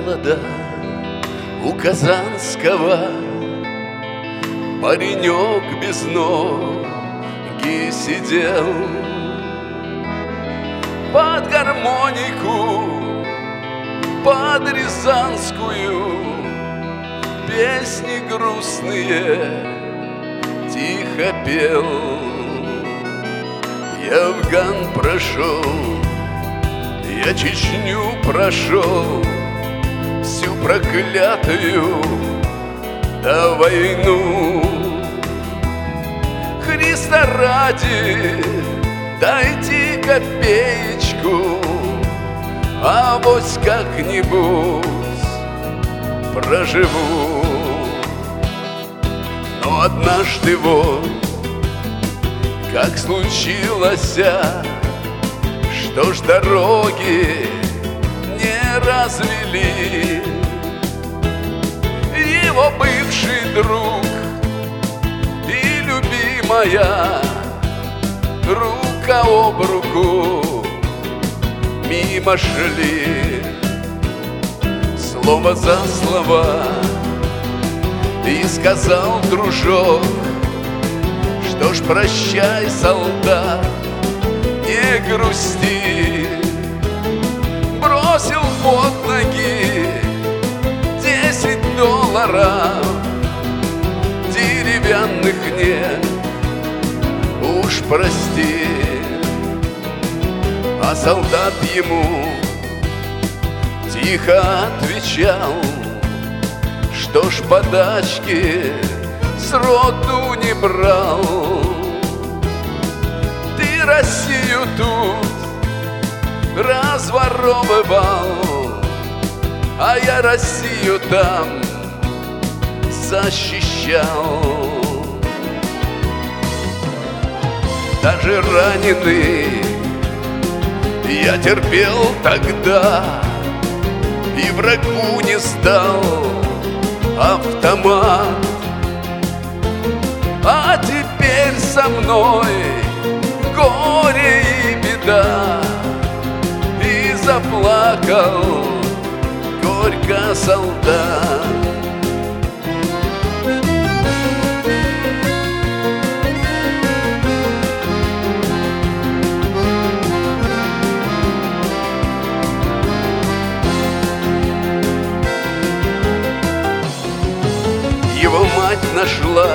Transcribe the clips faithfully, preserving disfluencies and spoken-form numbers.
голода у Казанского паренек без ноги сидел, под гармонику, под рязанскую песни грустные тихо пел. Я Афган прошел, я Чечню прошел, всю проклятую да войну. Христа ради дайте копеечку, авось как-нибудь проживу. Но однажды вот как случилось, что ж дороги не развели. Его бывший друг и любимая рука об руку мимо шли. Слово за слово и сказал дружок: что ж, прощай, солдат, не грусти. Бросил под ноги десять долларов, деревянных нет, уж прости. А солдат ему тихо отвечал: что ж, подачки сроду не брал. Ты Россию тут разворовывал, а я Россию там защищал. Даже раненый я терпел тогда, и врагу не сдал автомат. А теперь со мной горе и беда, и заплакал горько солдат. Его мать нашла,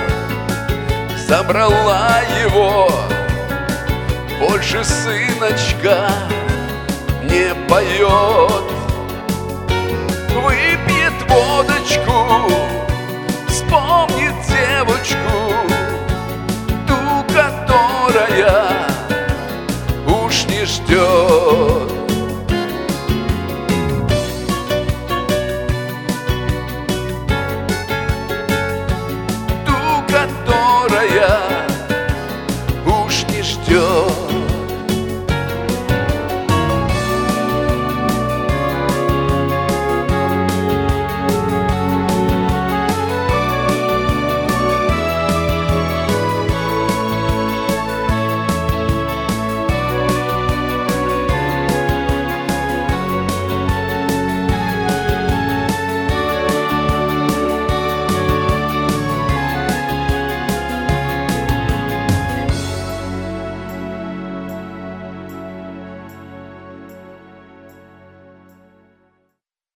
забрала его, больше сыночка не поет. Выпьет воду